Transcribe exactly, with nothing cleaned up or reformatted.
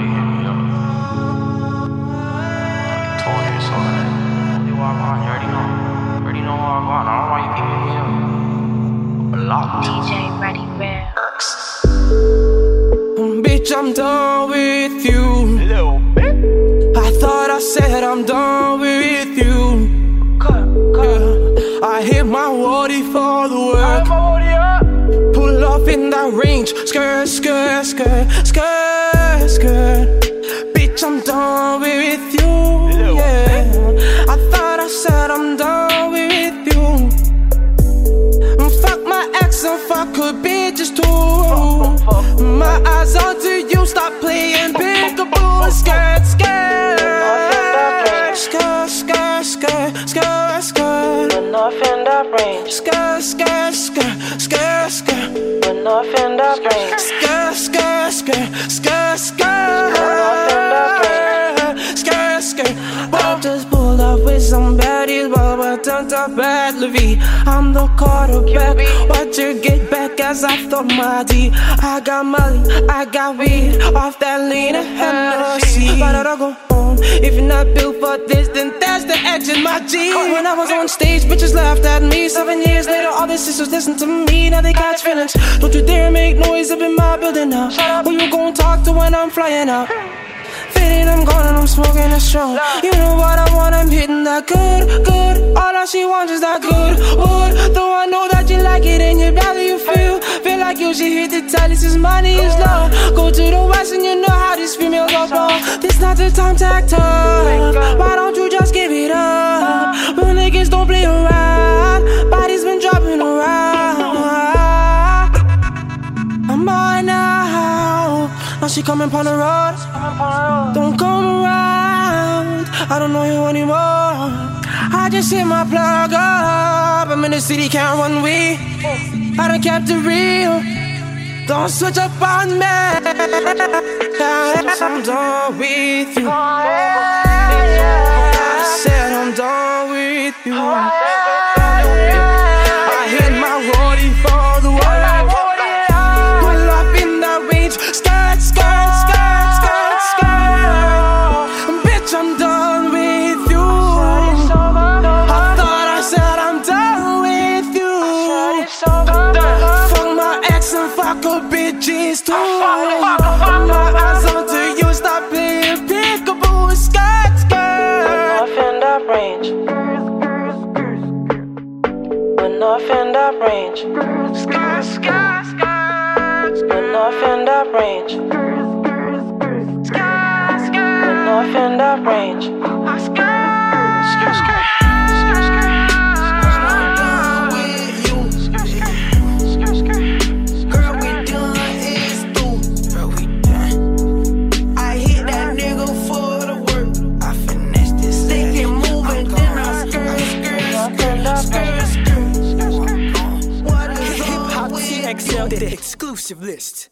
you hit me up. You told me so that you walk on, you already know. You already know where I'm going. I don't know why you keep hitting me up. Block. D J Ready Rare. Bitch, I'm done with you. Little bit. I thought I said I'm done with you. Cut, cut. Yeah. I hit my woody for the work. Pull up in that range. Skirt, skirt, skirt, skirt, skirt. Bitch, I'm done with you. Yeah. I thought I said I'm done with you. Fuck my ex and fuck her bitches too. My eyes onto you, stop playing peekaboo. Skirt, skirt, skirt, skirt, skirt, skirt, skirt. Enough in that range. Skirt, skirt, skirt, skirt, skirt. Enough in that range. Skirt, skirt, skirt, skirt, skirt. Skirt, skirt. I just pulled up with some baddies, but I turned up bad Levy. I'm the quarterback. Watch her get back as I throw my D. I got Molly, I got weed off that lean and Hennessy. Why did I go home? If you're not built for this, then that's the edge in my G. When I was on stage, bitches laughed at me. Seven years later, all the sisters listen to me. Now they catch feelings. Don't you dare make noise up in my building now. Who you gon' talk to when I'm flying out? Fitting, I'm gone and I'm smoking a strong. You know what I want, I'm hitting that good, good. All that she wants is that good wood. Though I know that you like it in your belly, you feel Feel like you should hit the tally since money is low. Go to the west and you know how these females go wrong. This not the time to act up. Why don't you just give it up? Real niggas don't play around. Bodies been dropping around. I'm on now. Now she coming upon the road. Don't come around. I don't know you anymore. I just hit my plug up. I'm in the city, can't run way. I done kept it real. Don't switch up on me. I'm done with you. I said I'm done with you. I hit my roadie for the world. Pull up in that range. Skirt, skirt, skirt, skirt, skirt. Bitch, I'm done with you. I thought I said I'm done with you. Fuck my ex and fuck her bitches too. My eyes onto you, stop playing peekaboo. Skirt, skirt. Enough in that range. Enough in that range. Skirt, skirt, skirt. Enough in that range. Skirt, skirt. Enough in that range. Skirt, skirt. Excel, the exclusive list.